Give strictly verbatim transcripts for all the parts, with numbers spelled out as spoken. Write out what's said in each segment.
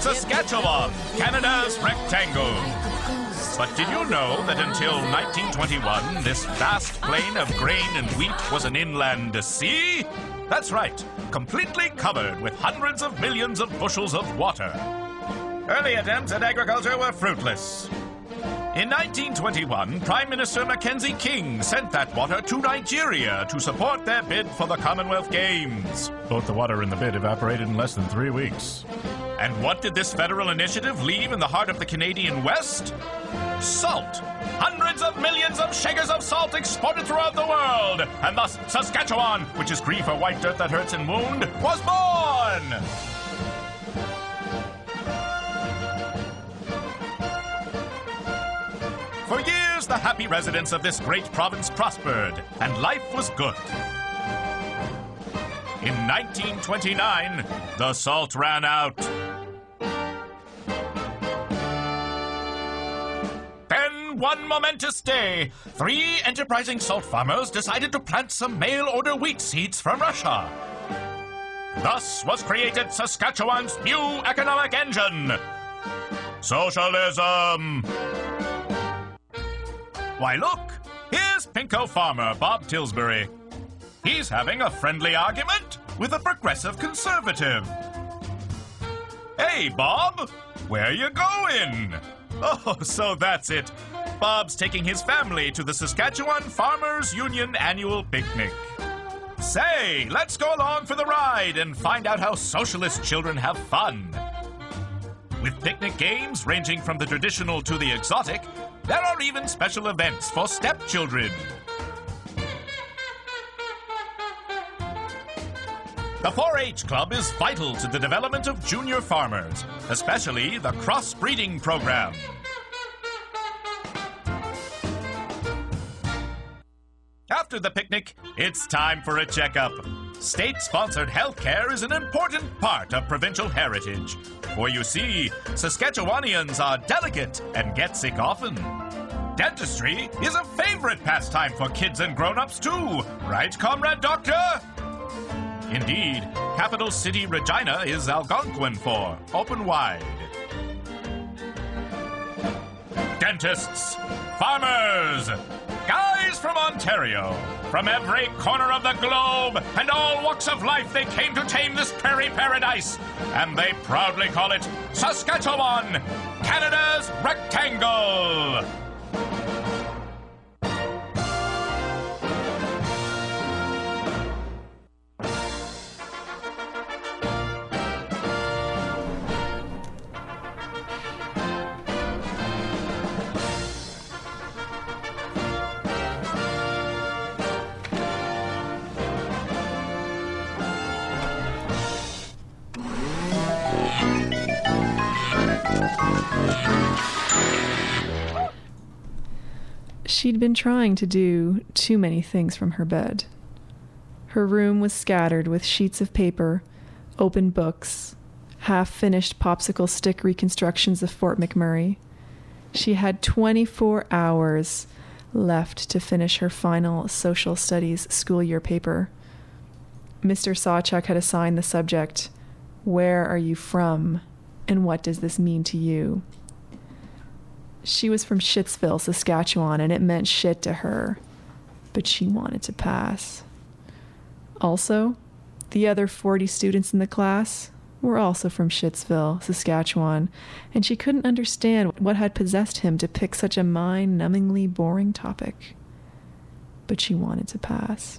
Saskatchewan, Canada's rectangle. But did you know that until nineteen twenty-one, this vast plain of grain and wheat was an inland sea? That's right, completely covered with hundreds of millions of bushels of water. Early attempts at agriculture were fruitless. In nineteen twenty-one, Prime Minister Mackenzie King sent that water to Nigeria to support their bid for the Commonwealth Games. Both the water and the bid evaporated in less than three weeks. And what did this federal initiative leave in the heart of the Canadian West? Salt. Hundreds of millions of shakers of salt exported throughout the world. And thus, Saskatchewan, which is Cree for white dirt that hurts and wound, was born! For years, the happy residents of this great province prospered, and life was good. In nineteen twenty-nine, the salt ran out. Then, one momentous day, three enterprising salt farmers decided to plant some mail-order wheat seeds from Russia. Thus was created Saskatchewan's new economic engine, socialism. Why, look, here's Pinko farmer Bob Tilsbury. He's having a friendly argument with a progressive conservative. Hey, Bob, where you going? Oh, so that's it. Bob's taking his family to the Saskatchewan Farmers Union annual picnic. Say, let's go along for the ride and find out how socialist children have fun. With picnic games ranging from the traditional to the exotic, there are even special events for stepchildren. The four H Club is vital to the development of junior farmers, especially the cross-breeding program. After the picnic, it's time for a checkup. State-sponsored healthcare is an important part of provincial heritage. For you see, Saskatchewanians are delicate and get sick often. Dentistry is a favorite pastime for kids and grown-ups too, right, Comrade Doctor? Indeed, capital city Regina is Algonquin for open wide. Dentists, farmers, guys from Ontario, from every corner of the globe and all walks of life, they came to tame this prairie paradise, and they proudly call it Saskatchewan, Canada's rectangle. She'd been trying to do too many things from her bed. Her room was scattered with sheets of paper, open books, half-finished popsicle stick reconstructions of Fort McMurray. She had twenty-four hours left to finish her final social studies school year paper. Mister Sawchuk had assigned the subject, "Where are you from, and what does this mean to you?" She was from Shittsville, Saskatchewan, and it meant shit to her, but she wanted to pass. Also, the other forty students in the class were also from Shittsville, Saskatchewan, and she couldn't understand what had possessed him to pick such a mind-numbingly boring topic. But she wanted to pass.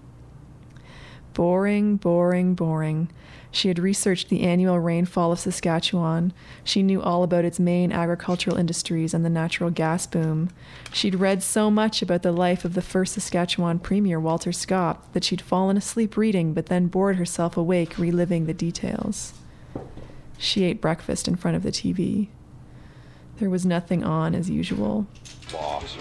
Boring, boring, boring. She had researched the annual rainfall of Saskatchewan. She knew all about its main agricultural industries and the natural gas boom. She'd read so much about the life of the first Saskatchewan Premier, Walter Scott, that she'd fallen asleep reading, but then bored herself awake reliving the details. She ate breakfast in front of the T V. There was nothing on as usual. Boss.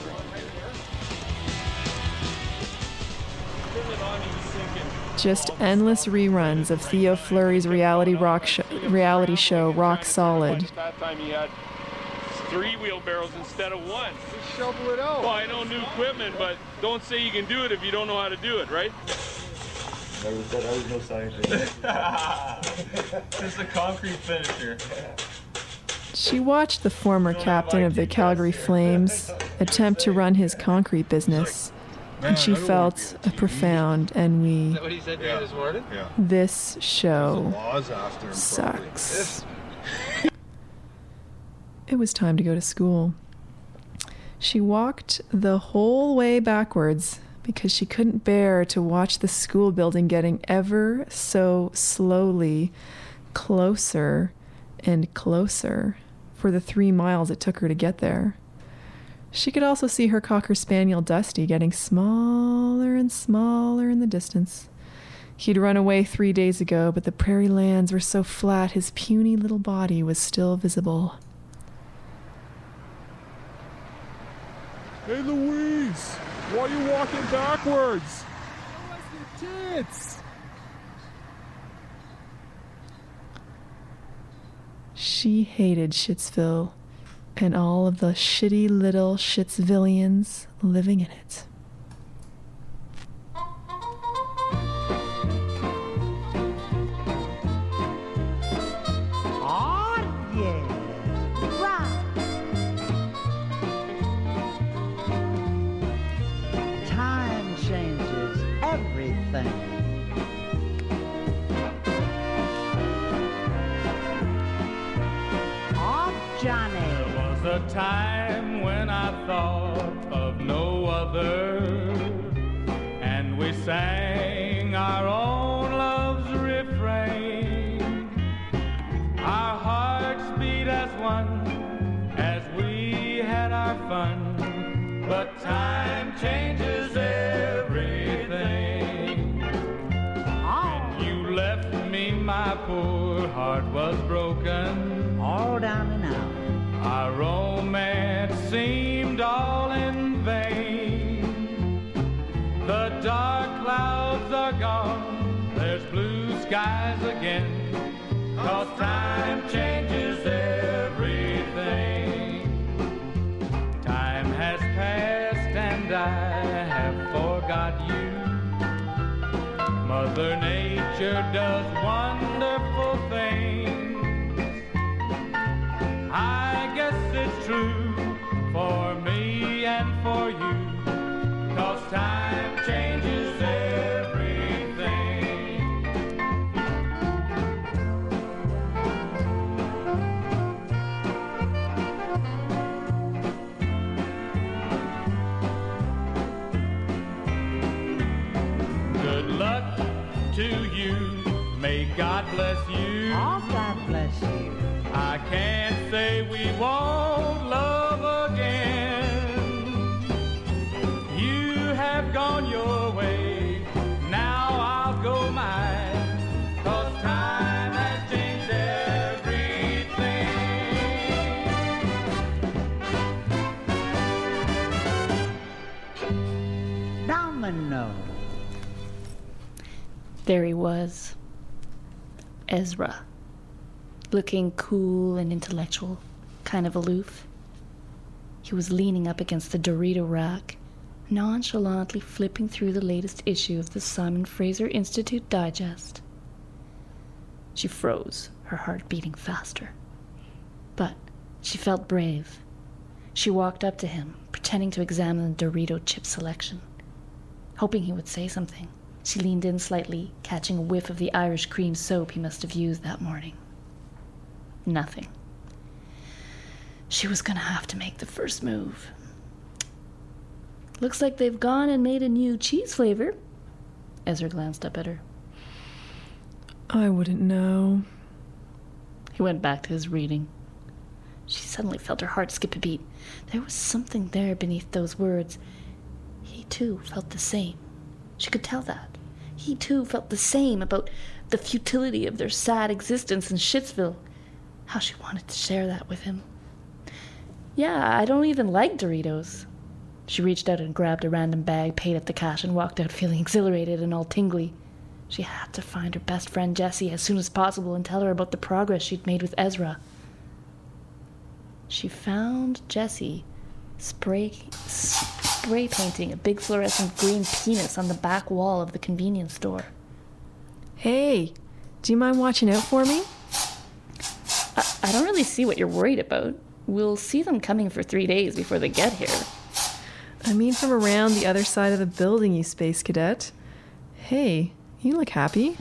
Just endless reruns of Theo Fleury's reality rock sh- reality show Rock Solid. That time he had three wheelbarrows instead of one. Just shovel it out. Well, I know new equipment, but don't say you can do it if you don't know how to do it, right? Never said I was no scientist. Just a concrete finisher. She watched the former captain of the Calgary Flames attempt to run his concrete business, and she felt a profound ennui. Is that what he said to you this morning? Yeah. This show Laws after him sucks. It was time to go to school. She walked the whole way backwards because she couldn't bear to watch the school building getting ever so slowly closer and closer for the three miles it took her to get there. She could also see her Cocker Spaniel Dusty getting smaller and smaller in the distance. He'd run away three days ago, but the prairie lands were so flat his puny little body was still visible. Hey, Louise! Why are you walking backwards? Show us your tits! She hated Shittsville and all of the shitty little Shittsvillians living in it. Oh, yeah. Right. Time changes everything. Oh, Johnny. There was a time when I thought of no other, and we sang our own love's refrain. Our hearts beat as one as we had our fun, but time changes everything. Oh, When you left me, my poor heart was broken. all down and out. Our romance seemed all in vain. The dark clouds are gone, there's blue skies again, 'cause time changes everything. Time has passed and I have forgot you. Mother Nature does wonderful things. I guess it's true for me and for you, 'cause time changes everything. Good luck to you, may God bless you. Oh, God bless you. I can't say we won't love again. You have gone your way, now I'll go mine, 'cause time has changed everything. Domino. There he was, Ezra, looking cool and intellectual, kind of aloof. He was leaning up against the Dorito rack, nonchalantly flipping through the latest issue of the Simon Fraser Institute Digest. She froze, her heart beating faster. But she felt brave. She walked up to him, pretending to examine the Dorito chip selection. Hoping he would say something, she leaned in slightly, catching a whiff of the Irish cream soap he must have used that morning. Nothing. She was gonna have to make the first move. Looks like they've gone and made a new cheese flavor. Ezra glanced up at her. I wouldn't know. He went back to his reading. She suddenly felt her heart skip a beat. There was something there beneath those words. He too felt the same. She could tell that. He too felt the same about the futility of their sad existence in Shittsville. How she wanted to share that with him. Yeah, I don't even like Doritos. She reached out and grabbed a random bag, paid at the cash, and walked out feeling exhilarated and all tingly. She had to find her best friend Jessie as soon as possible and tell her about the progress she'd made with Ezra. She found Jessie spray, spray painting a big fluorescent green penis on the back wall of the convenience store. Hey, do you mind watching out for me? I, I don't really see what you're worried about. We'll see them coming for three days before they get here. I mean from around the other side of the building, you space cadet. Hey, you look happy.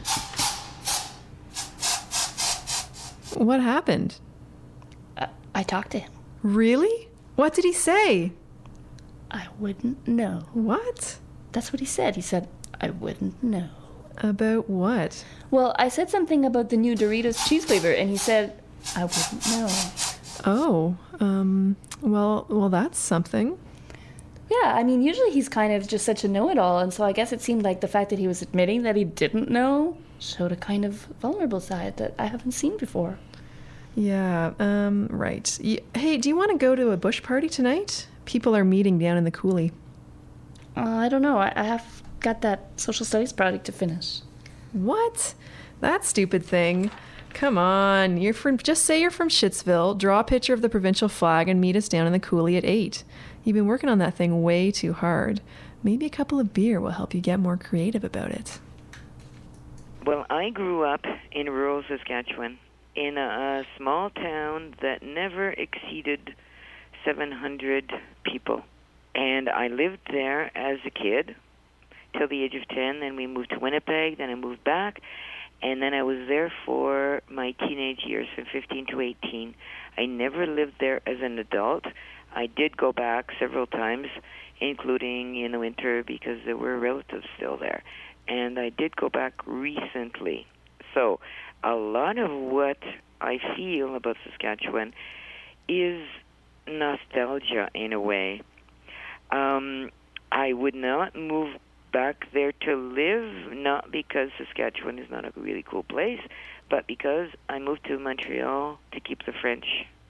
What happened? I, I talked to him. Really? What did he say? I wouldn't know. What? That's what he said. He said, I wouldn't know. About what? Well, I said something about the new Doritos cheese flavor, and he said, I wouldn't know. Oh, um, well, well, that's something. Yeah, I mean, usually he's kind of just such a know-it-all, and so I guess it seemed like the fact that he was admitting that he didn't know showed a kind of vulnerable side that I haven't seen before. Yeah, um, right. Y- hey, do you want to go to a bush party tonight? People are meeting down in the coulee. Uh, I don't know. I, I have got that social studies project to finish. What? That stupid thing. Come on, you're from. Just say you're from Shittsville, draw a picture of the provincial flag, and meet us down in the coulee at eight. You've been working on that thing way too hard. Maybe a couple of beer will help you get more creative about it. Well, I grew up in rural Saskatchewan, in a, a small town that never exceeded seven hundred people. And I lived there as a kid till the age of ten. Then we moved to Winnipeg. Then I moved back. And then I was there for my teenage years, from fifteen to eighteen. I never lived there as an adult. I did go back several times, including in the winter because there were relatives still there. And I did go back recently. So a lot of what I feel about Saskatchewan is nostalgia in a way. Um, I would not move back there to live, not because Saskatchewan is not a really cool place, but because I moved to Montreal to keep the French.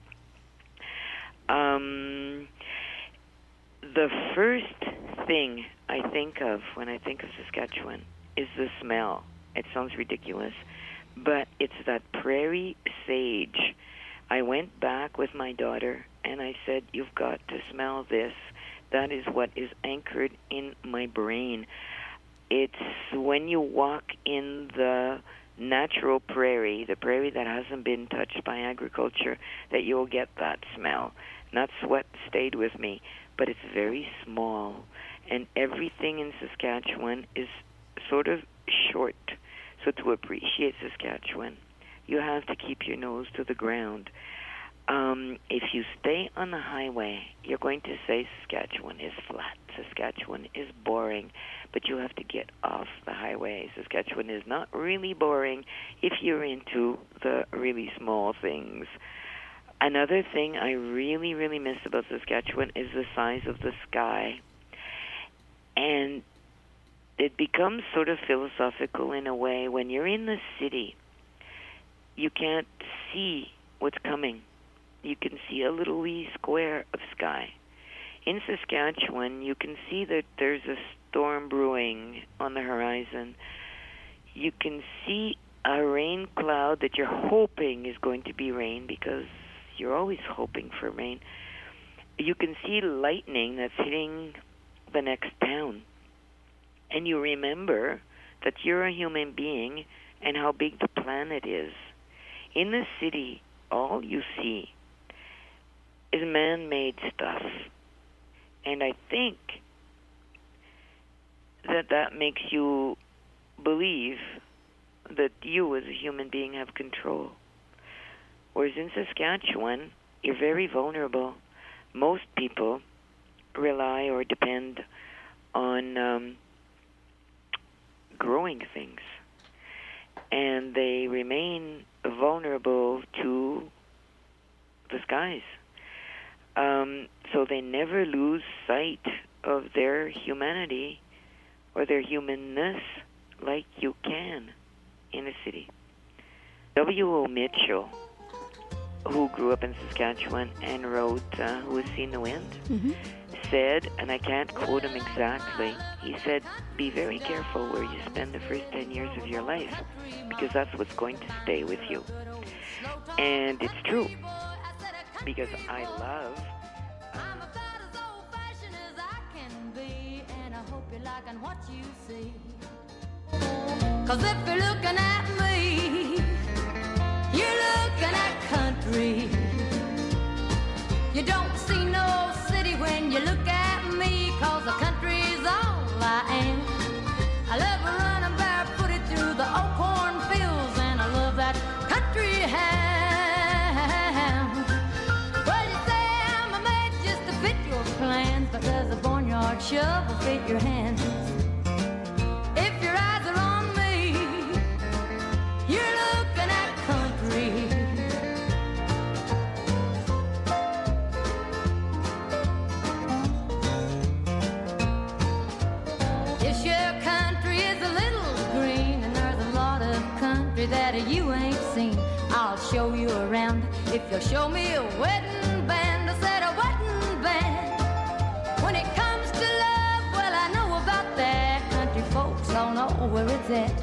Um, the first thing I think of when I think of Saskatchewan is the smell. It sounds ridiculous, but it's that prairie sage. I went back with my daughter and I said, you've got to smell this. That is what is anchored in my brain. It's when you walk in the natural prairie, the prairie that hasn't been touched by agriculture, that you'll get that smell. And that's what stayed with me. But it's very small, and everything in Saskatchewan is sort of short. So to appreciate Saskatchewan, you have to keep your nose to the ground. Um, if you stay on the highway, you're going to say Saskatchewan is flat. Saskatchewan is boring. But you have to get off the highway. Saskatchewan is not really boring if you're into the really small things. Another thing I really, really miss about Saskatchewan is the size of the sky. And it becomes sort of philosophical in a way. When you're in the city, you can't see what's coming. You can see a little wee square of sky. In Saskatchewan, you can see that there's a storm brewing on the horizon. You can see a rain cloud that you're hoping is going to be rain, because you're always hoping for rain. You can see lightning that's hitting the next town. And you remember that you're a human being and how big the planet is. In the city, all you see is man-made stuff. And I think that that makes you believe that you as a human being have control. Whereas in Saskatchewan, you're very vulnerable. Most people rely or depend on um, growing things. And they remain vulnerable to the skies. Um, so they never lose sight of their humanity or their humanness like you can in a city. W O Mitchell, who grew up in Saskatchewan and wrote uh, Who Has Seen the Wind, mm-hmm. said, and I can't quote him exactly, he said, be very careful where you spend the first ten years of your life, because that's what's going to stay with you. And it's true, because I love... I'm about as old-fashioned as I can be, and I hope you're liking what you see. 'Cause if you're looking at me, you're looking at country. shovel fit your hands. If your eyes are on me, you're looking at country. This your country is a little green, and there's a lot of country that you ain't seen. I'll show you around if you'll show me a wedding band. I said a wedding band. When it comes to love, well, I know about that. Country folks all know where it's at.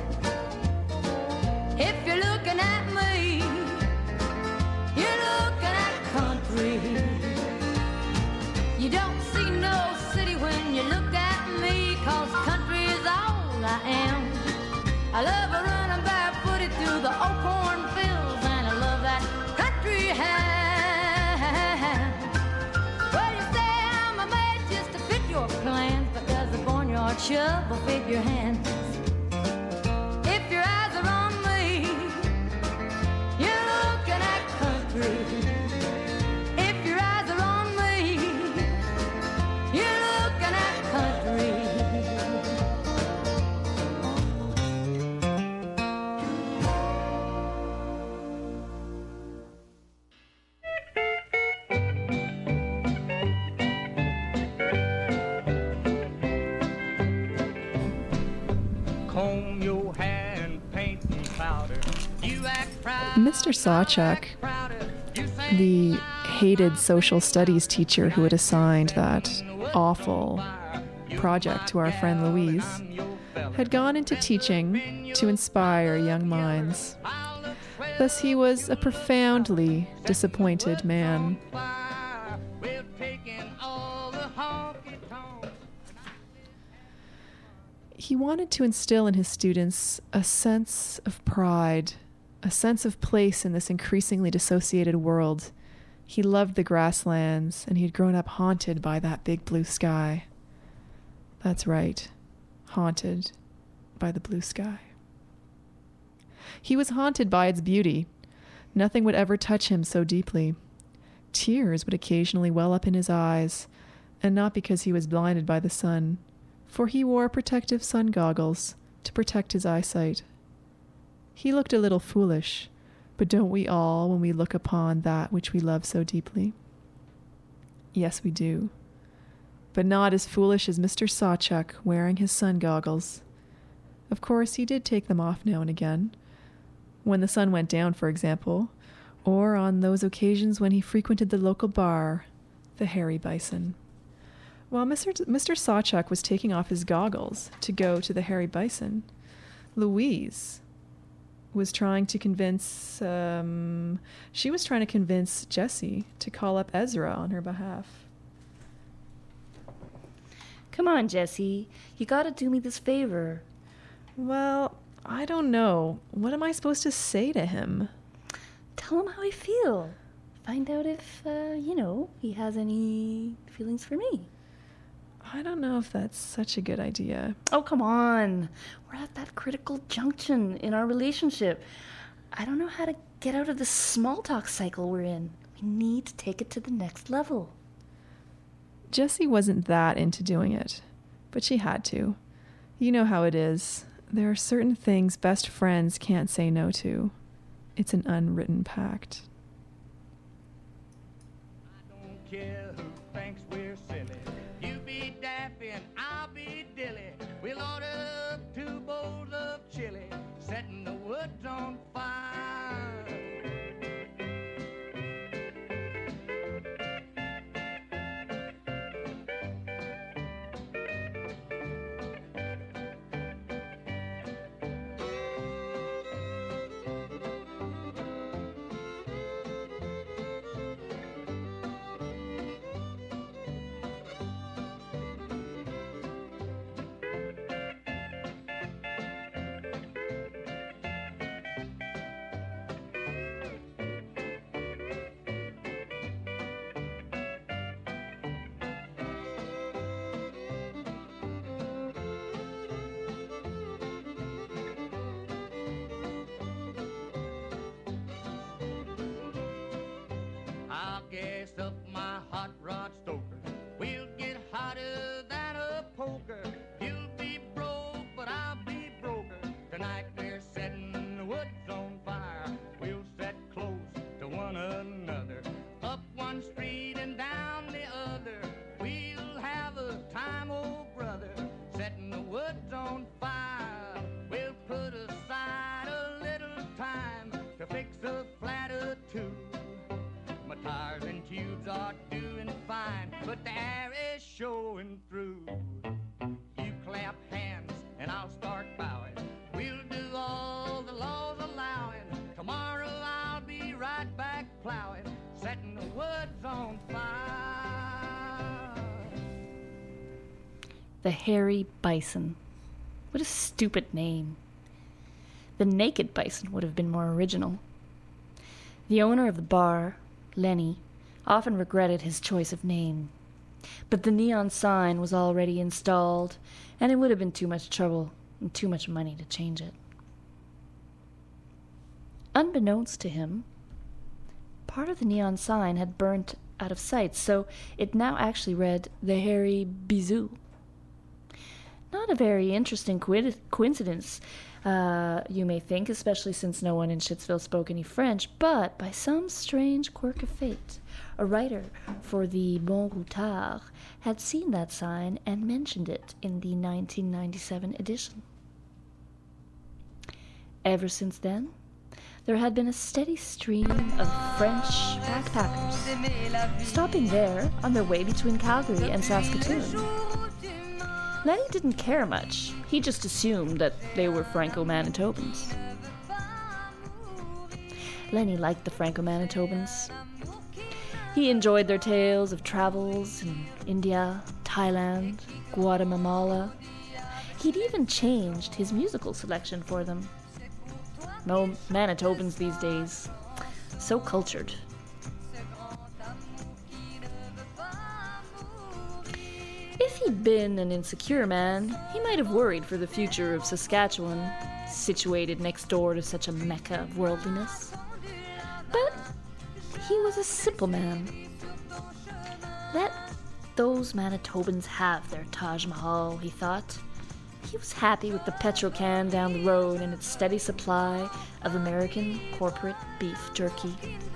If you're looking at me, you're looking at country. You don't see no city when you look at me, 'cause country is all I am. I love a running barefooted through the old cornfields, and I love that country hand. Well, you say I'm a made just to fit your plans, but does the barnyard shovel fit your hands? If your eyes are on me, you're looking at country. If your eyes are on me, you're looking at country. Comb your hair and paint and powder. You act proud. Mister Sawchuck, the hated social studies teacher who had assigned that awful project to our friend Louise, had gone into teaching to inspire young minds. Thus he was a profoundly disappointed man. We're taking all the honky-tonks. He wanted to instill in his students a sense of pride, a sense of place in this increasingly dissociated world. He loved the grasslands, and he had grown up haunted by that big blue sky. That's right, haunted by the blue sky. He was haunted by its beauty. Nothing would ever touch him so deeply. Tears would occasionally well up in his eyes, and not because he was blinded by the sun, for he wore protective sun goggles to protect his eyesight. He looked a little foolish, but don't we all when we look upon that which we love so deeply? Yes, we do. But not as foolish as Mister Sawchuck wearing his sun goggles. Of course, he did take them off now and again, when the sun went down, for example, or on those occasions when he frequented the local bar, the Hairy Bison. While Mister Mister Sawchuck was taking off his goggles to go to the Hairy Bison, Louise was trying to convince, um, she was trying to convince Jessie to call up Ezra on her behalf. Come on, Jessie. You gotta do me this favor. Well, I don't know. What am I supposed to say to him? Tell him how I feel. Find out if, uh, you know, he has any feelings for me. I don't know if that's such a good idea. Oh, come on. We're at that critical junction in our relationship. I don't know how to get out of this small talk cycle we're in. We need to take it to the next level. Jessie wasn't that into doing it, but she had to. You know how it is. There are certain things best friends can't say no to. It's an unwritten pact. I don't care who thinks we're silly. You be daffy and I'll be dilly. We'll order up two bowls of chili, setting the woods on fire. I'll gas up my hot rod stoker. We'll get hotter than a start doing fine, but the air is showing through. You clap hands and I'll start bowing. We'll do all the laws allowing. Tomorrow I'll be right back plowing, setting the woods on fire. The Hairy Bison. What a stupid name. The Naked Bison would have been more original. The owner of the bar, Lenny, often regretted his choice of name. But the neon sign was already installed, and it would have been too much trouble and too much money to change it. Unbeknownst to him, part of the neon sign had burnt out of sight, so it now actually read The Hairy Bisou. Not a very interesting co- coincidence, uh, you may think, especially since no one in Shitsville spoke any French, but by some strange quirk of fate, a writer for the Bon Routard had seen that sign and mentioned it in the nineteen ninety-seven edition. Ever since then, there had been a steady stream of French backpackers, stopping there on their way between Calgary and Saskatoon. Lenny didn't care much. He just assumed that they were Franco-Manitobans. Lenny liked the Franco-Manitobans. He enjoyed their tales of travels in India, Thailand, Guatemala. He'd even changed his musical selection for them. No Manitobans these days. So cultured. If he'd been an insecure man, he might have worried for the future of Saskatchewan, situated next door to such a mecca of worldliness. But he was a simple man. Let those Manitobans have their Taj Mahal, he thought. He was happy with the petrol can down the road and its steady supply of American corporate beef jerky.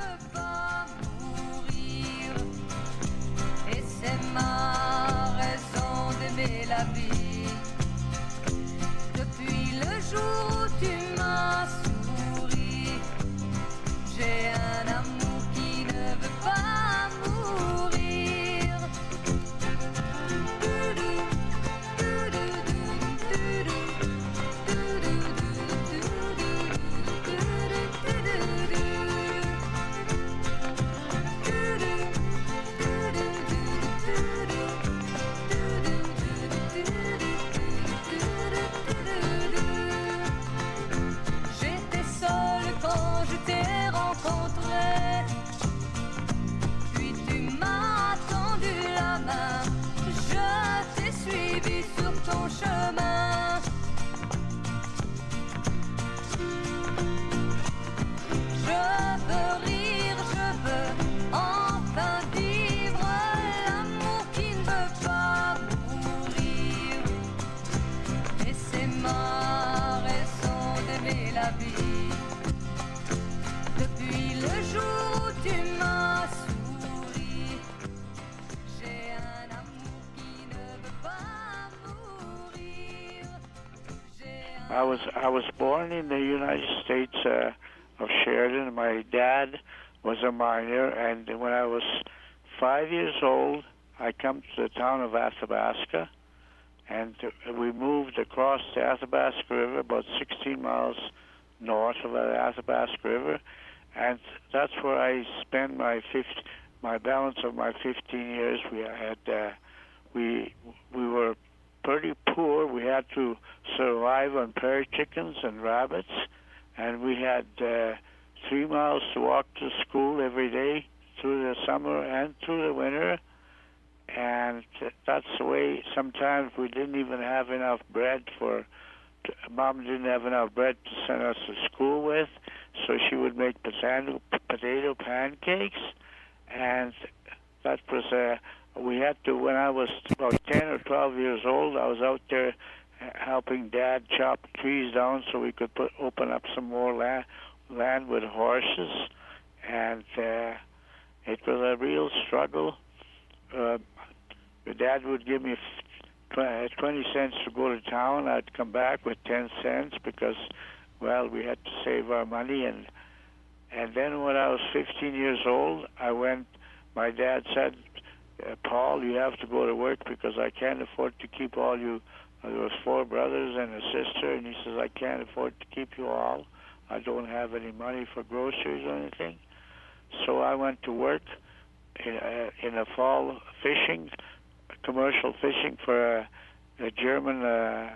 La vie. Depuis le jour où tu m'as souri, j'ai un amour qui ne veut pas mourir. Puis tu m'as tendu la main, je t'ai suivi sur ton chemin. Je veux rire, je veux enfin vivre l'amour qui ne veut pas mourir. Et c'est ma raison d'aimer la vie. Depuis le jour où tu m'as souri, j'ai un amour qui ne veut pas mourir. I was I was born in the United States uh, of Sheridan. My dad was a miner, and when I was five years old, I come to the town of Athabasca, and we moved across the Athabasca River, about sixteen miles north of the Athabasca River. And that's where I spent my fifth, my balance of my fifteen years. We had, uh, we we were pretty poor. We had to survive on prairie chickens and rabbits, and we had uh, three miles to walk to school every day through the summer and through the winter. And that's the way. Sometimes we didn't even have enough bread for. Mom didn't have enough bread to send us to school with, so she would make potato potato pancakes, and that was uh, we had to. When I was about ten or twelve years old, I was out there helping Dad chop trees down so we could put open up some more land land with horses, and uh, it was a real struggle. Uh, Dad would give me twenty cents to go to town. I'd come back with ten cents because, well, we had to save our money. And and then when I was fifteen years old, I went my dad said, uh, Paul, you have to go to work because I can't afford to keep all you. Uh, there was four brothers and a sister, and he says, I can't afford to keep you all. I don't have any money for groceries or anything. So I went to work in, uh, in the fall fishing, commercial fishing for a, a German uh,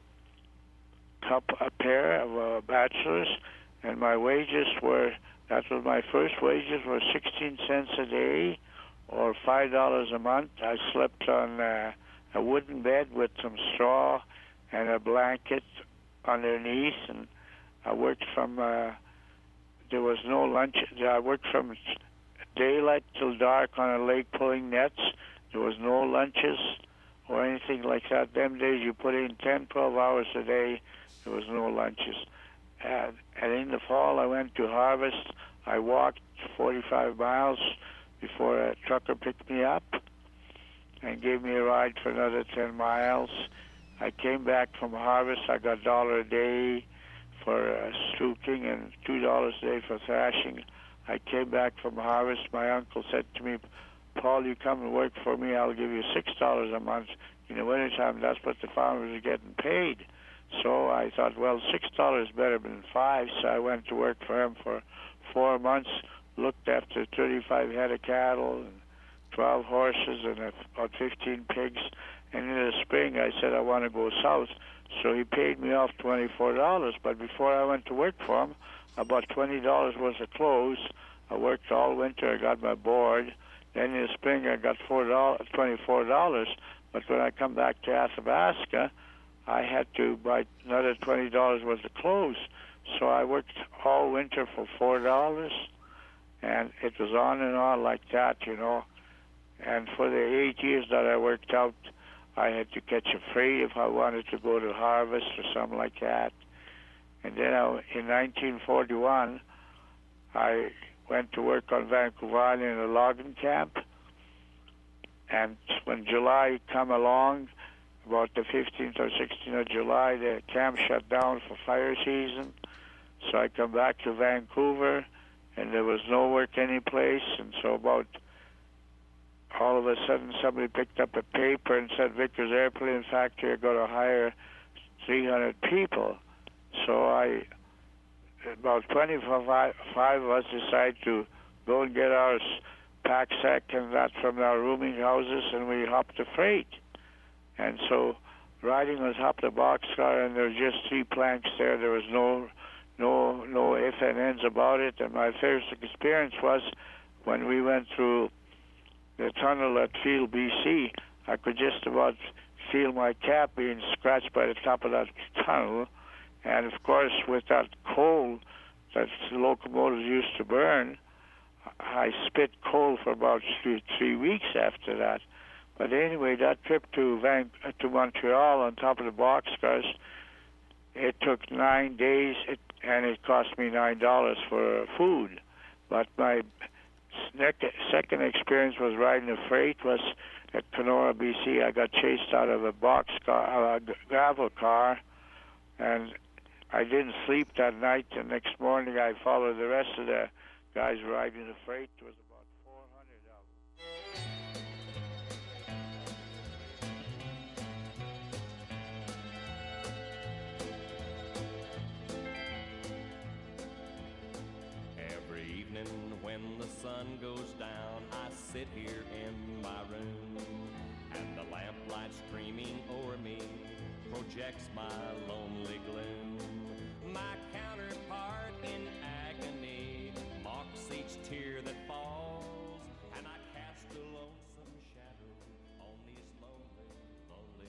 cup, a pair of uh, bachelors, and my wages were, that was my first wages, were sixteen cents a day or five dollars a month. I slept on uh, a wooden bed with some straw and a blanket underneath, and I worked from, uh, there was no lunch, I worked from daylight till dark on a lake pulling nets. There was no lunches or anything like that. Them days you put in ten, twelve hours a day, there was no lunches. And, and in the fall I went to harvest. I walked forty-five miles before a trucker picked me up and gave me a ride for another ten miles. I came back from harvest. I got a dollar a day for uh, stooking and two dollars a day for thrashing. I came back from harvest. My uncle said to me, Paul, you come and work for me, I'll give you six dollars a month. In the wintertime, that's what the farmers are getting paid. So I thought, well, six dollars is better than five, so I went to work for him for four months, looked after thirty-five head of cattle and twelve horses and about fifteen pigs. And in the spring, I said I want to go south, so he paid me off twenty-four dollars. But before I went to work for him, about twenty dollars worth of clothes. I worked all winter. I got my board. Then in the spring, I got four dollars, twenty-four dollars. But when I come back to Athabasca, I had to buy another twenty dollars worth of clothes. So I worked all winter for four dollars, and it was on and on like that, you know. And for the eight years that I worked out, I had to catch a freight if I wanted to go to harvest or something like that. And then I, in nineteen forty-one, I went to work on Vancouver Island in a logging camp. And when July come along, about the fifteenth or sixteenth of July, the camp shut down for fire season. So I come back to Vancouver, and there was no work anyplace. And so about all of a sudden, somebody picked up a paper and said, Vickers Airplane Factory are going to hire three hundred people. So I, about twenty-five of us decided to go and get our pack sack and that from our rooming houses, and we hopped the freight. And so riding was up the boxcar, and there were just three planks there. There was no no no ifs and ands about it. And my first experience was when we went through the tunnel at Field, B C. I could just about feel my cap being scratched by the top of that tunnel. And, of course, with that coal that the locomotives used to burn, I spit coal for about three, three weeks after that. But anyway, that trip to Van, to Montreal on top of the boxcars, it took nine days, it, and it cost me nine dollars for food. But my second experience was riding a freight was at Kenora, B C. I got chased out of a boxcar, a gravel car, and I didn't sleep that night. The next morning, I followed the rest of the guys riding the freight. There was about four hundred of them. Every evening when the sun goes down, I sit here in my room, and the lamplight streaming over me projects my lonely gloom. My counterpart in agony mocks each tear that falls, and I cast a lonesome shadow on these lonely, lonely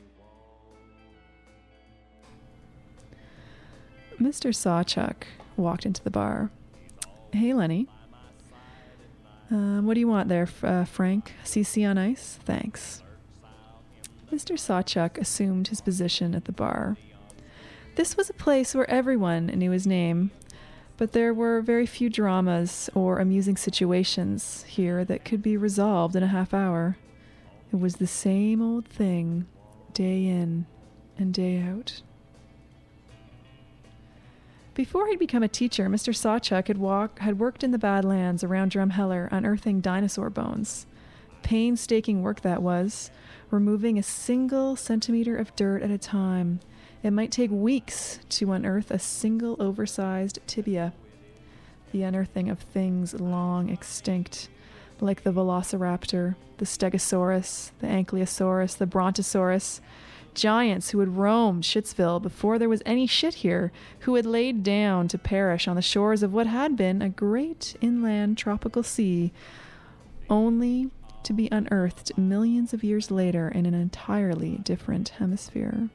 walls. Mister Sawchuck walked into the bar. Hey, Lenny. Um, what do you want there, uh, Frank? C C on ice? Thanks. Mister Sawchuck assumed his position at the bar. This was a place where everyone knew his name, but there were very few dramas or amusing situations here that could be resolved in a half hour. It was the same old thing, day in and day out. Before he'd become a teacher, Mister Sawchuk had, walk, had worked in the Badlands around Drumheller, unearthing dinosaur bones. Painstaking work that was, removing a single centimeter of dirt at a time. It might take weeks to unearth a single oversized tibia. The unearthing of things long extinct, like the Velociraptor, the Stegosaurus, the Ankylosaurus, the Brontosaurus, giants who had roamed Shitsville before there was any shit here, who had laid down to perish on the shores of what had been a great inland tropical sea, only to be unearthed millions of years later in an entirely different hemisphere.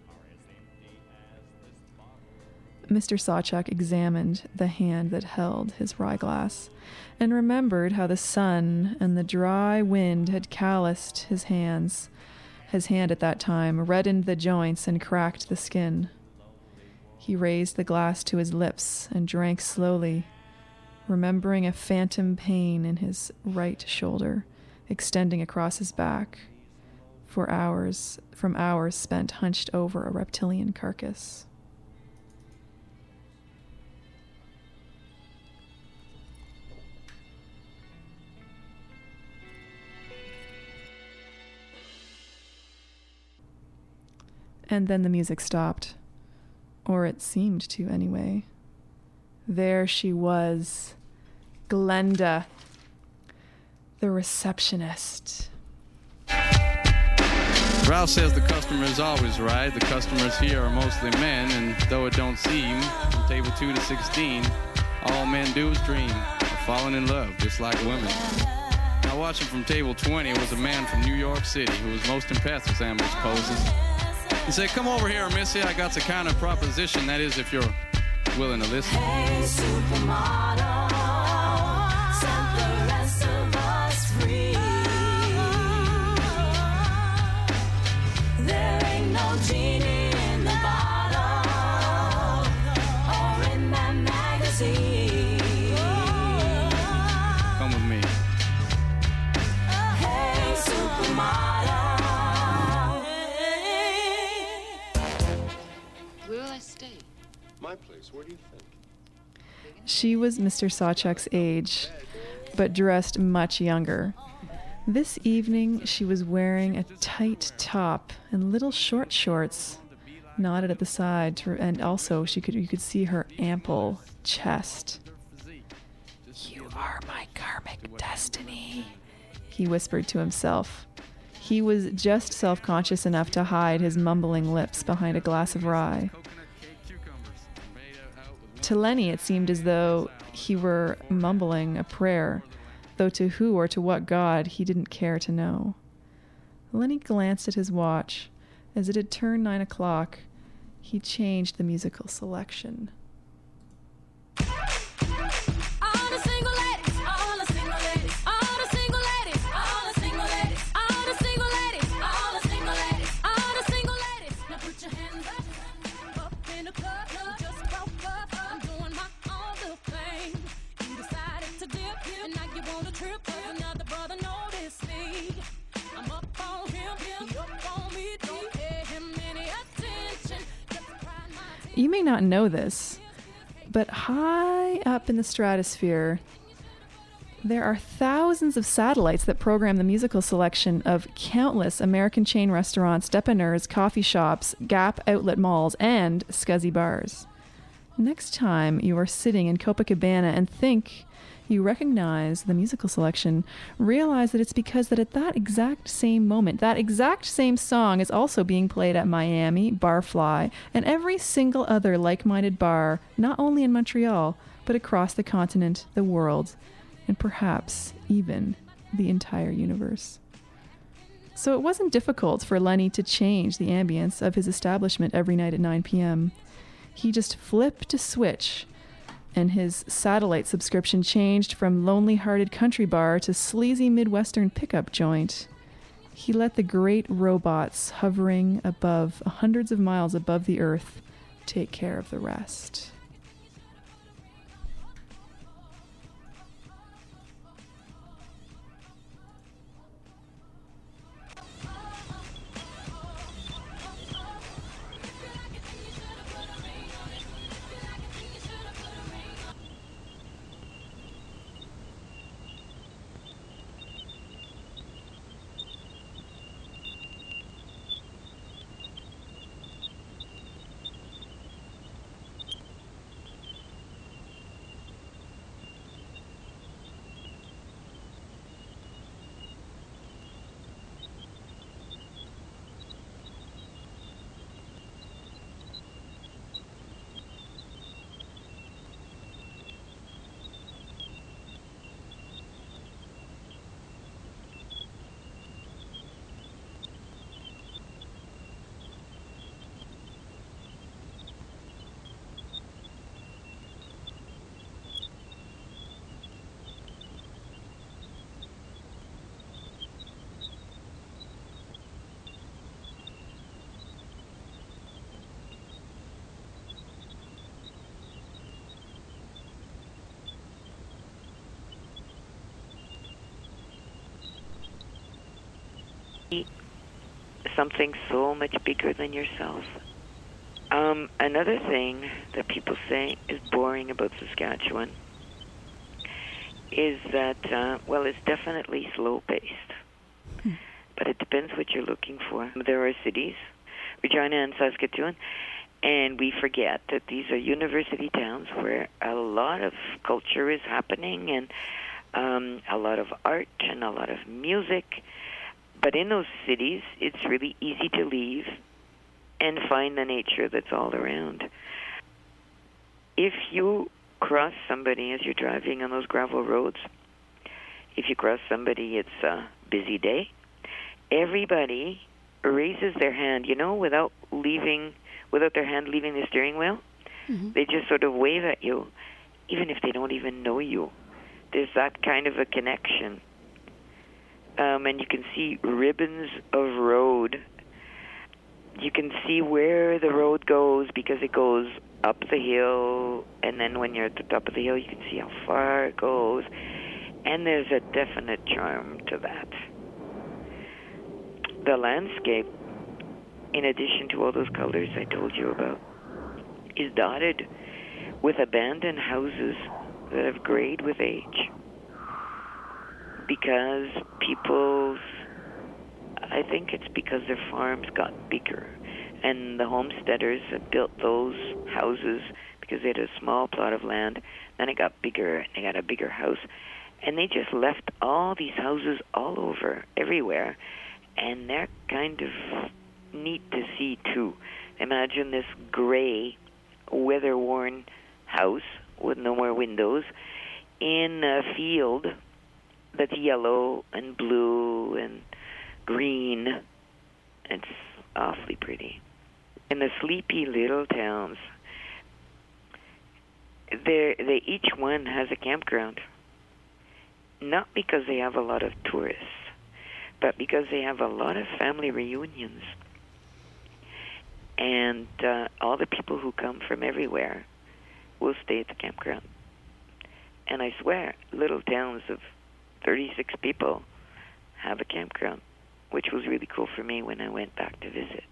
Mister Sawchuk examined the hand that held his rye glass and remembered how the sun and the dry wind had calloused his hands. His hand at that time reddened the joints and cracked the skin. He raised the glass to his lips and drank slowly, remembering a phantom pain in his right shoulder, extending across his back, for hours, from hours spent hunched over a reptilian carcass. And then the music stopped. Or it seemed to, anyway. There she was, Glenda, the receptionist. Ralph says the customer is always right. The customers here are mostly men, and though it don't seem, from table two to sixteen, all men do is dream of falling in love, just like women. Now watching from table twenty was a man from New York City who was most impressed with Amber's poses. He said, "Come over here, missy, I got the kind of proposition, that is, if you're willing to listen." Hey, supermodel, set the rest of us free. There ain't no genie in the bottle or in that magazine. Come with me. Hey, supermodel. My place, where do you think? She was Mister Sawchuk's age, but dressed much younger. This evening, she was wearing a tight top and little short shorts, knotted at the side, to, and also she could you could see her ample chest. "You are my karmic destiny," he whispered to himself. He was just self-conscious enough to hide his mumbling lips behind a glass of rye. To Lenny, it seemed as though he were mumbling a prayer, though to who or to what god he didn't care to know. Lenny glanced at his watch. As it had turned nine o'clock, he changed the musical selection. You may not know this, but high up in the stratosphere, there are thousands of satellites that program the musical selection of countless American chain restaurants, dépanneurs, coffee shops, Gap outlet malls, and scuzzy bars. Next time you are sitting in Copacabana and think you recognize the musical selection, realize that it's because that at that exact same moment, that exact same song is also being played at Miami, Barfly, and every single other like-minded bar, not only in Montreal, but across the continent, the world, and perhaps even the entire universe. So it wasn't difficult for Lenny to change the ambience of his establishment every night at nine p.m. He just flipped a switch, and his satellite subscription changed from lonely-hearted country bar to sleazy Midwestern pickup joint. He let the great robots hovering above, hundreds of miles above the earth, take care of the rest. something so much bigger than yourself. Um, another thing that people say is boring about Saskatchewan is that, uh, well, it's definitely slow-paced. Hmm. But it depends what you're looking for. There are cities, Regina and Saskatoon, and we forget that these are university towns where a lot of culture is happening and um, a lot of art and a lot of music. But in those cities, it's really easy to leave and find the nature that's all around. If you cross somebody as you're driving on those gravel roads, if you cross somebody, it's a busy day, everybody raises their hand, you know, without leaving, without their hand leaving the steering wheel. Mm-hmm. They just sort of wave at you, even if they don't even know you. There's that kind of a connection. Um, and you can see ribbons of road. You can see where the road goes because it goes up the hill, and then when you're at the top of the hill, you can see how far it goes. And there's a definite charm to that. The landscape, in addition to all those colors I told you about, is dotted with abandoned houses that have grayed with age. Because people's, I think it's because their farms got bigger. And the homesteaders have built those houses because they had a small plot of land. Then it got bigger, and they got a bigger house. And they just left all these houses all over, everywhere. And they're kind of neat to see, too. Imagine this gray, weather-worn house with no more windows in a field that's yellow and blue and green. It's awfully pretty. In the sleepy little towns, they they each one has a campground. Not because they have a lot of tourists, but because they have a lot of family reunions. And uh, all the people who come from everywhere will stay at the campground. And I swear, little towns of thirty-six people have a campground, which was really cool for me when I went back to visit.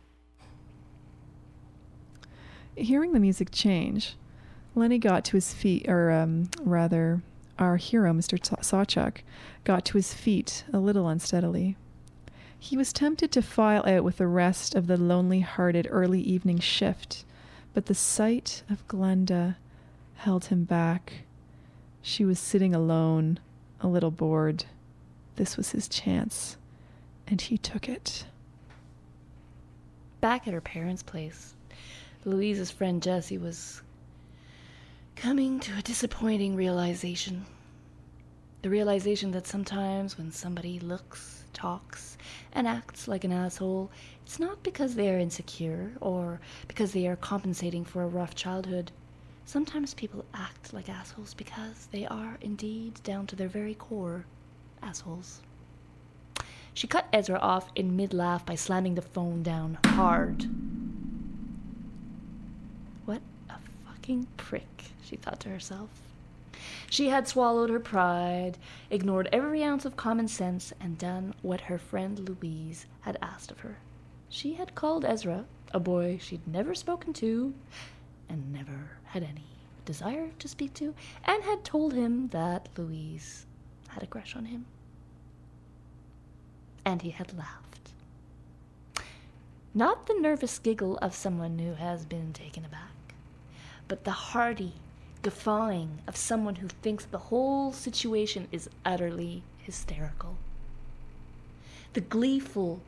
Hearing the music change, Lenny got to his feet, or um, rather, our hero, Mister Sawchuk, got to his feet a little unsteadily. He was tempted to file out with the rest of the lonely-hearted early evening shift, but the sight of Glenda held him back. She was sitting alone, a little bored. This was his chance, and he took it. Back at her parents' place, Louise's friend Jessie was coming to a disappointing realization. The realization that sometimes when somebody looks, talks, and acts like an asshole, it's not because they are insecure or because they are compensating for a rough childhood. Sometimes people act like assholes because they are indeed, down to their very core, assholes. She cut Ezra off in mid-laugh by slamming the phone down hard. What a fucking prick, she thought to herself. She had swallowed her pride, ignored every ounce of common sense, and done what her friend Louise had asked of her. She had called Ezra, a boy she'd never spoken to, and never had any desire to speak to, and had told him that Louise had a crush on him. And he had laughed. Not the nervous giggle of someone who has been taken aback, but the hearty guffawing of someone who thinks the whole situation is utterly hysterical. The gleeful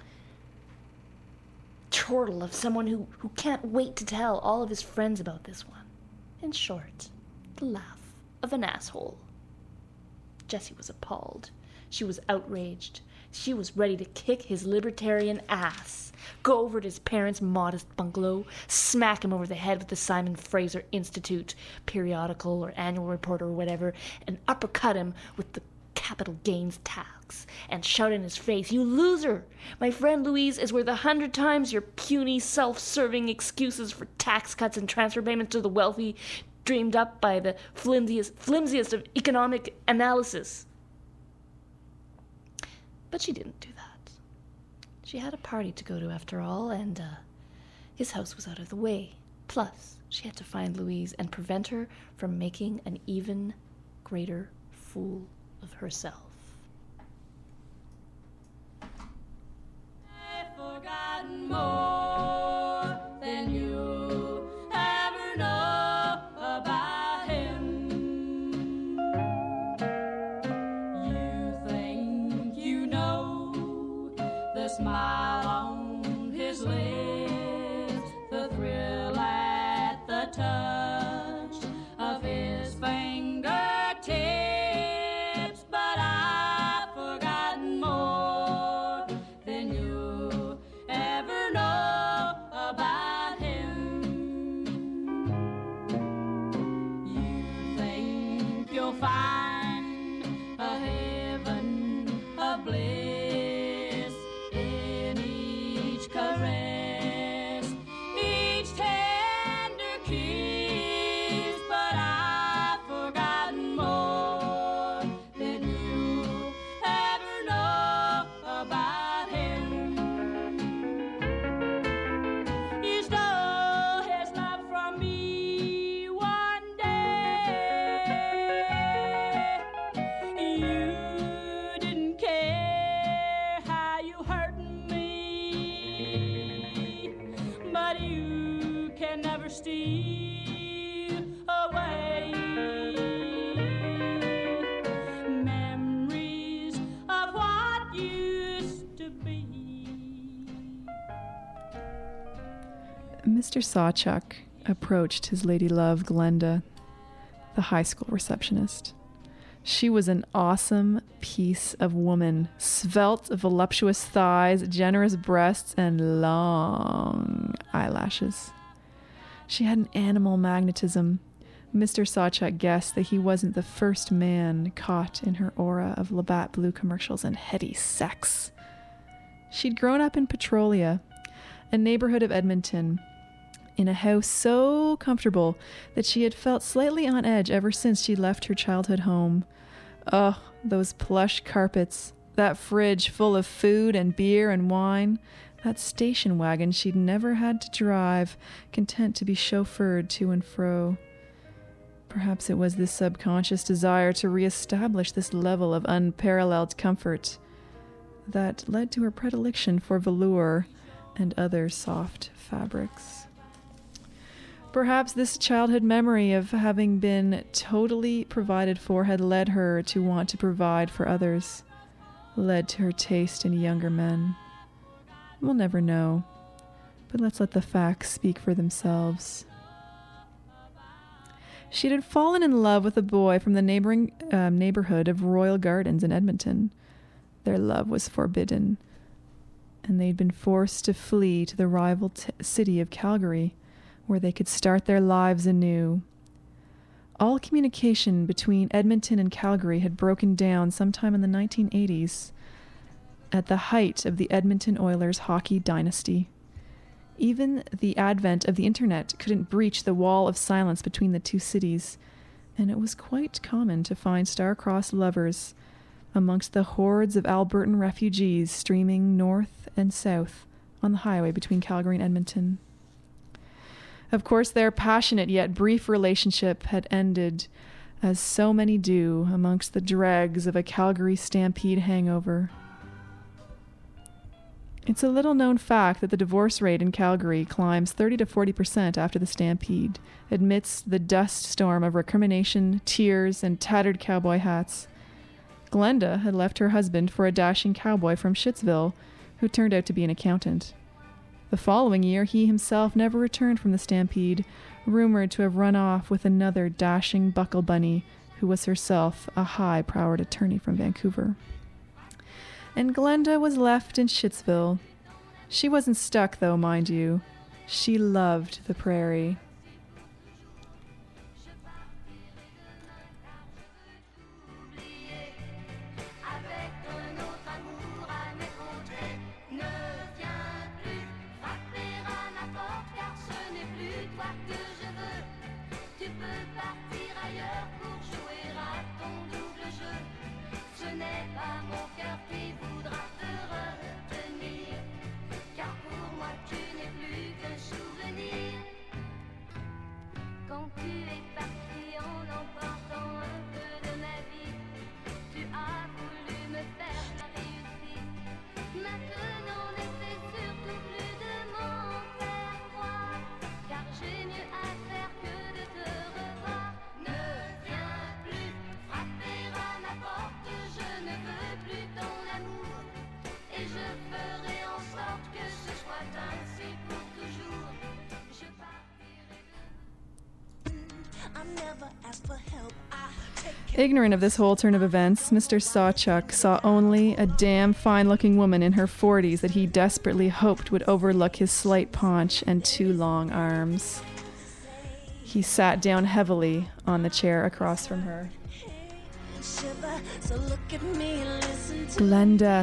chortle of someone who, who can't wait to tell all of his friends about this one. In short, the laugh of an asshole. Jessie was appalled. She was outraged. She was ready to kick his libertarian ass, go over to his parents' modest bungalow, smack him over the head with the Simon Fraser Institute periodical or annual report or whatever, and uppercut him with the capital gains tax, and shout in his face, "You loser! My friend Louise is worth a hundred times your puny, self-serving excuses for tax cuts and transfer payments to the wealthy, dreamed up by the flimsiest, flimsiest of economic analysis." But she didn't do that. She had a party to go to after all, and uh, his house was out of the way. Plus, she had to find Louise and prevent her from making an even greater fool of herself. I've forgotten more than you ever know about him. You think you know the smile on his lips, the thrill at the touch of his fingertips, but I've forgotten more than you ever know about him. You think you'll find a heaven of bliss in each caress, each tender kiss, but I've forgotten more than you ever know about him. You stole his love from me one day. You didn't care how you hurt me, but you can never steal away memories of what used to be. Mister Sawchuck approached his lady love, Glenda, the high school receptionist. She was an awesome piece of woman, svelte, voluptuous thighs, generous breasts, and long eyelashes. She had an animal magnetism. Mister Sawchuck guessed that he wasn't the first man caught in her aura of Labatt Blue commercials and heady sex. She'd grown up in Petrolia, a neighborhood of Edmonton, in a house so comfortable that she had felt slightly on edge ever since she left her childhood home. Oh, those plush carpets, that fridge full of food and beer and wine, that station wagon she'd never had to drive, content to be chauffeured to and fro. Perhaps it was this subconscious desire to reestablish this level of unparalleled comfort that led to her predilection for velour and other soft fabrics. Perhaps this childhood memory of having been totally provided for had led her to want to provide for others, led to her taste in younger men. We'll never know, but let's let the facts speak for themselves. She had fallen in love with a boy from the neighboring um, neighborhood of Royal Gardens in Edmonton. Their love was forbidden, and they'd been forced to flee to the rival t- city of Calgary, where they could start their lives anew. All communication between Edmonton and Calgary had broken down sometime in the nineteen eighties, at the height of the Edmonton Oilers hockey dynasty. Even the advent of the internet couldn't breach the wall of silence between the two cities, and it was quite common to find star-crossed lovers amongst the hordes of Albertan refugees streaming north and south on the highway between Calgary and Edmonton. Of course, their passionate yet brief relationship had ended, as so many do, amongst the dregs of a Calgary Stampede hangover. It's a little-known fact that the divorce rate in Calgary climbs thirty to forty percent after the Stampede, amidst the dust storm of recrimination, tears, and tattered cowboy hats. Glenda had left her husband for a dashing cowboy from Shittsville, who turned out to be an accountant. The following year, he himself never returned from the Stampede, rumored to have run off with another dashing buckle bunny, who was herself a high-powered attorney from Vancouver. And Glenda was left in Shittsville. She wasn't stuck, though, mind you. She loved the prairie. Ce n'est pas mon cœur qui voudra te retenir. Ignorant of this whole turn of events, Mister Sawchuck saw only a damn fine-looking woman in her forties that he desperately hoped would overlook his slight paunch and two long arms. He sat down heavily on the chair across from her. Glenda,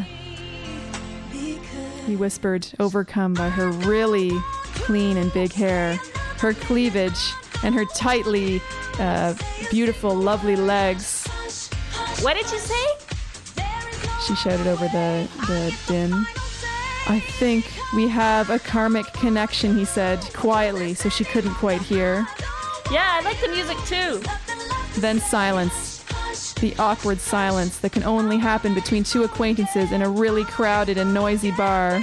he whispered, overcome by her really clean and big hair, her cleavage, and her tightly uh, beautiful, lovely legs. What did you say? She shouted over the, the din. I think we have a karmic connection, he said, quietly, so she couldn't quite hear. Yeah, I like the music too. Then silence. The awkward silence that can only happen between two acquaintances in a really crowded and noisy bar.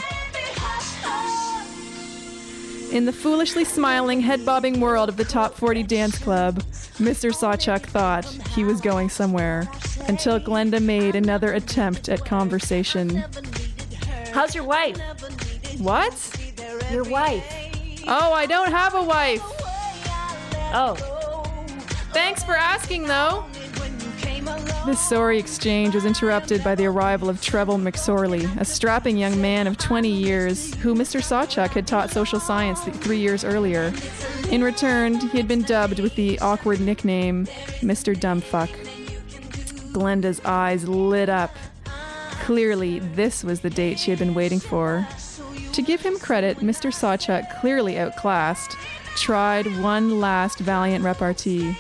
In the foolishly smiling, head-bobbing world of the Top forty Dance Club, Mister Sawchuck thought he was going somewhere, until Glenda made another attempt at conversation. How's your wife? What? Your wife. Oh, I don't have a wife. Oh. Thanks for asking, though. This sorry exchange was interrupted by the arrival of Treble McSorley, a strapping young man of twenty years who Mister Sawchuck had taught social science th- three years earlier. In return, he had been dubbed with the awkward nickname Mister Dumbfuck. Glenda's eyes lit up. Clearly, this was the date she had been waiting for. To give him credit, Mister Sawchuck, clearly outclassed, tried one last valiant repartee.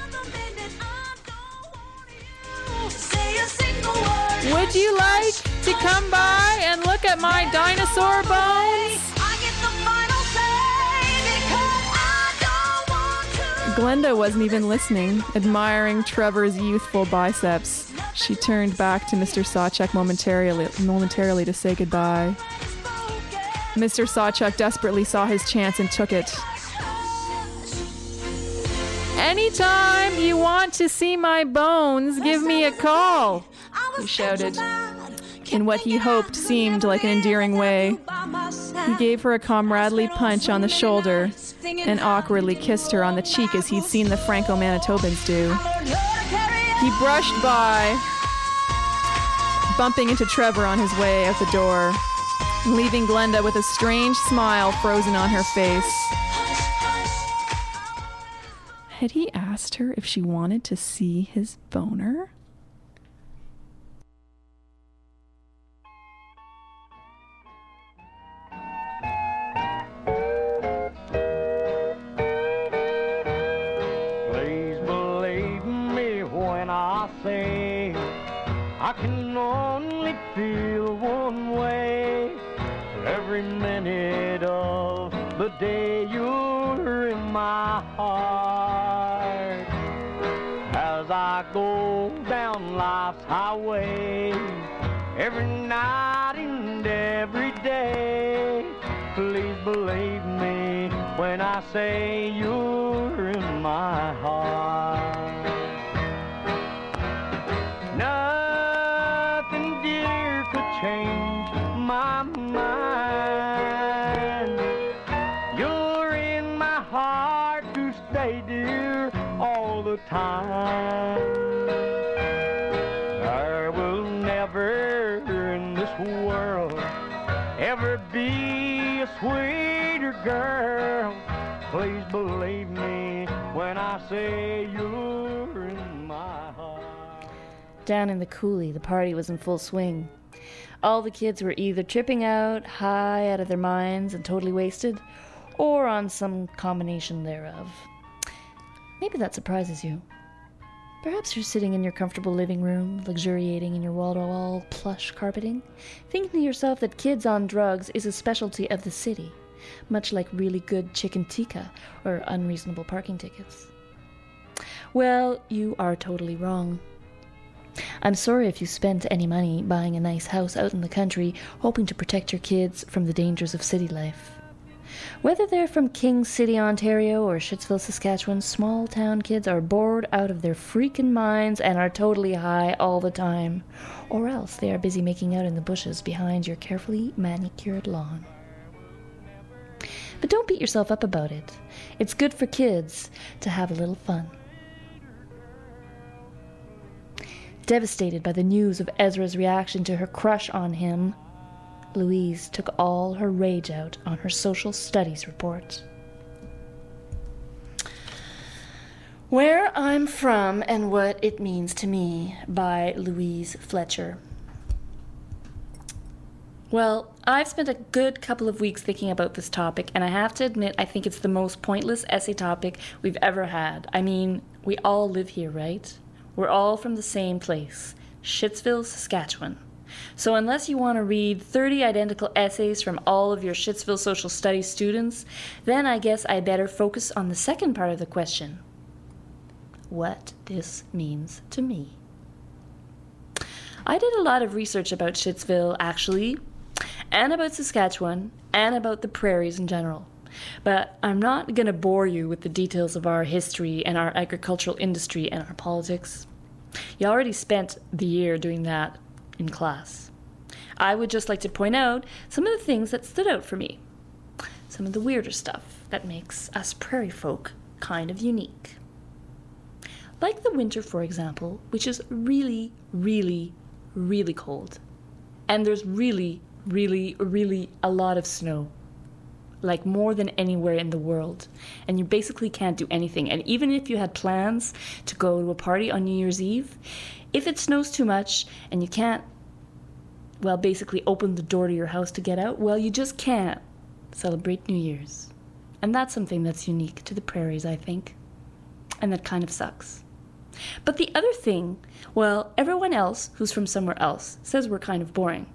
Would you like to come by and look at my dinosaur bones? Glenda wasn't even listening, admiring Trevor's youthful biceps. She turned back to Mister Sawchuck momentarily, momentarily to say goodbye. Mister Sawchuck desperately saw his chance and took it. Anytime you want to see my bones, give me a call, he shouted, in what he hoped seemed like an endearing way. He gave her a comradely punch on the shoulder and awkwardly kissed her on the cheek as he'd seen the Franco-Manitobans do. He brushed by, bumping into Trevor on his way out the door, leaving Glenda with a strange smile frozen on her face. Had he asked her if she wanted to see his boner? Please believe me when I say I can only feel one way every minute of the day you're in my heart. As I go down life's highway every night and every day, please believe me when I say you're in my heart. Nothing, dear, could change my mind. You're in my heart to stay, dear, all the time. There will never in this world ever be a sweeter girl. Please believe me when I say you're in my heart. Down in the coulee, the party was in full swing. All the kids were either tripping out, high out of their minds and totally wasted, or on some combination thereof. Maybe that surprises you. Perhaps you're sitting in your comfortable living room, luxuriating in your wall-to-wall plush carpeting, thinking to yourself that kids on drugs is a specialty of the city, much like really good chicken tikka or unreasonable parking tickets. Well, you are totally wrong. I'm sorry if you spent any money buying a nice house out in the country, hoping to protect your kids from the dangers of city life. Whether they're from King City, Ontario, or Shittsville, Saskatchewan, small-town kids are bored out of their freaking minds and are totally high all the time. Or else they are busy making out in the bushes behind your carefully manicured lawn. But don't beat yourself up about it. It's good for kids to have a little fun. Devastated by the news of Ezra's reaction to her crush on him, Louise took all her rage out on her social studies report. Where I'm From and What It Means to Me by Louise Fletcher. Well, I've spent a good couple of weeks thinking about this topic, and I have to admit I think it's the most pointless essay topic we've ever had. I mean, we all live here, right? We're all from the same place, Shittsville, Saskatchewan. So unless you want to read thirty identical essays from all of your Shittsville social studies students, then I guess I better focus on the second part of the question. What this means to me. I did a lot of research about Shittsville, actually, and about Saskatchewan, and about the prairies in general. But I'm not going to bore you with the details of our history and our agricultural industry and our politics. You already spent the year doing that in class. I would just like to point out some of the things that stood out for me. Some of the weirder stuff that makes us prairie folk kind of unique. Like the winter, for example, which is really, really, really cold. And there's really, really, really a lot of snow. Like more than anywhere in the world. And you basically can't do anything. And even if you had plans to go to a party on New Year's Eve, if it snows too much and you can't, well, basically open the door to your house to get out, well, you just can't celebrate New Year's. And that's something that's unique to the prairies, I think. And that kind of sucks. But the other thing, well, everyone else who's from somewhere else says we're kind of boring.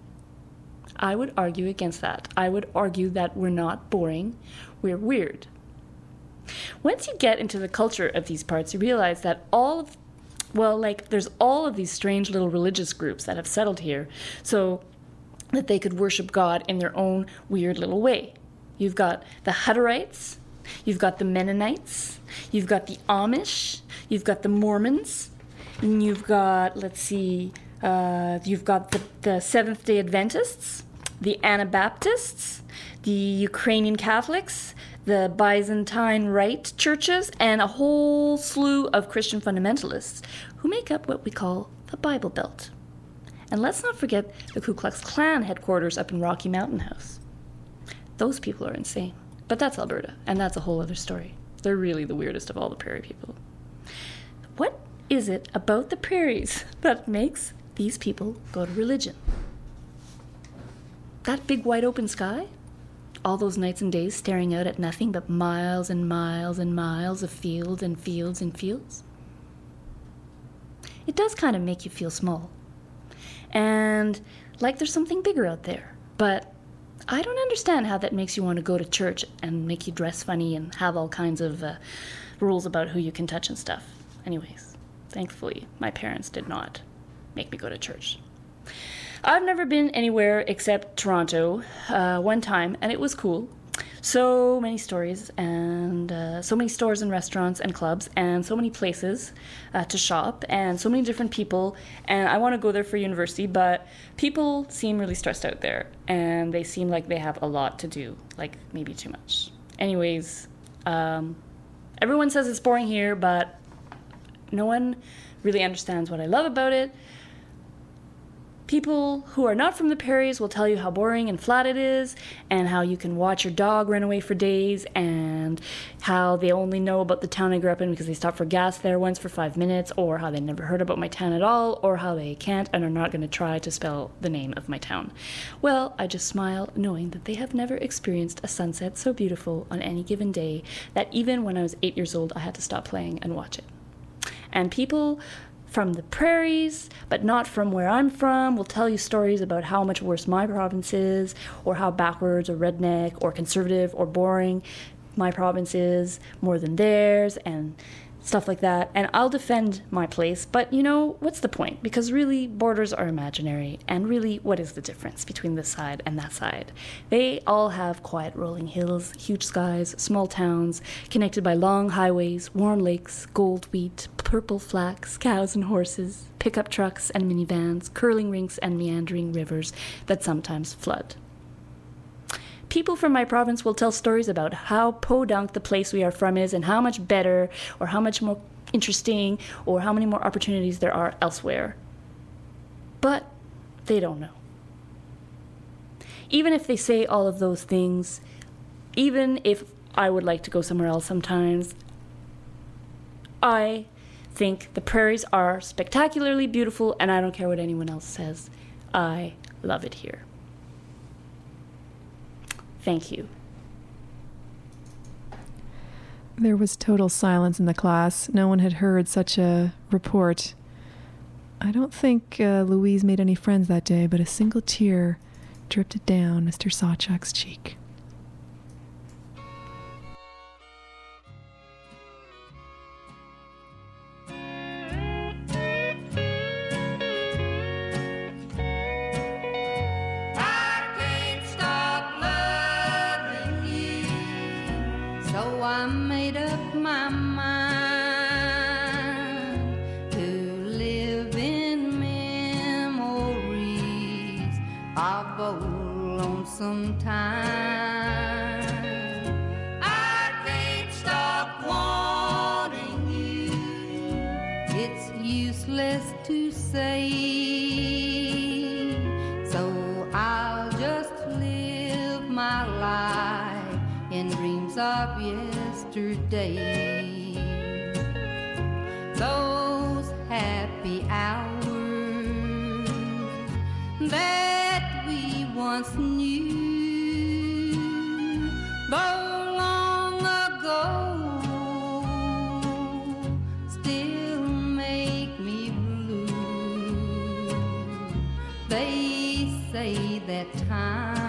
I would argue against that. I would argue that we're not boring, we're weird. Once you get into the culture of these parts, you realize that all of, well, like, there's all of these strange little religious groups that have settled here so that they could worship God in their own weird little way. You've got the Hutterites, you've got the Mennonites, you've got the Amish, you've got the Mormons, and you've got, let's see, uh, you've got the, the Seventh-day Adventists, the Anabaptists, the Ukrainian Catholics, the Byzantine Rite churches, and a whole slew of Christian fundamentalists who make up what we call the Bible Belt. And let's not forget the Ku Klux Klan headquarters up in Rocky Mountain House. Those people are insane. But that's Alberta, and that's a whole other story. They're really the weirdest of all the prairie people. What is it about the prairies that makes these people go to religion? That big wide open sky? All those nights and days staring out at nothing but miles and miles and miles of fields and fields and fields? It does kind of make you feel small. And like there's something bigger out there. But I don't understand how that makes you want to go to church and make you dress funny and have all kinds of uh, rules about who you can touch and stuff. Anyways, thankfully, my parents did not make me go to church. I've never been anywhere except Toronto uh, one time, and it was cool. So many stories, and uh, so many stores and restaurants and clubs, and so many places uh, to shop, and so many different people. And I want to go there for university, but people seem really stressed out there, and they seem like they have a lot to do, like maybe too much. Anyways, um, everyone says it's boring here, but no one really understands what I love about it. People who are not from the prairies will tell you how boring and flat it is, and how you can watch your dog run away for days, and how they only know about the town I grew up in because they stopped for gas there once for five minutes, or how they never heard about my town at all, or how they can't and are not going to try to spell the name of my town. Well, I just smile knowing that they have never experienced a sunset so beautiful on any given day that even when I was eight years old, I had to stop playing and watch it. And people from the prairies, but not from where I'm from, will tell you stories about how much worse my province is, or how backwards or redneck or conservative or boring my province is more than theirs, and stuff like that. And I'll defend my place, but you know, what's the point? Because really, borders are imaginary, and really, what is the difference between this side and that side? They all have quiet rolling hills, huge skies, small towns, connected by long highways, warm lakes, gold wheat, purple flax, cows and horses, pickup trucks and minivans, curling rinks and meandering rivers that sometimes flood. People from my province will tell stories about how podunk the place we are from is, and how much better, or how much more interesting, or how many more opportunities there are elsewhere. But they don't know. Even if they say all of those things, even if I would like to go somewhere else sometimes, I think the prairies are spectacularly beautiful, and I don't care what anyone else says. I love it here. Thank you. There was total silence in the class. No one had heard such a report. I don't think uh, Louise made any friends that day, but a single tear dripped down Mister Sawchuck's cheek. So I made up my mind to live in memories of old lonesome time. I can't stop wanting you. It's useless to say, so I'll just live my life in dreams of yesterday. Those happy hours that we once knew, though long ago, still make me blue. They say that time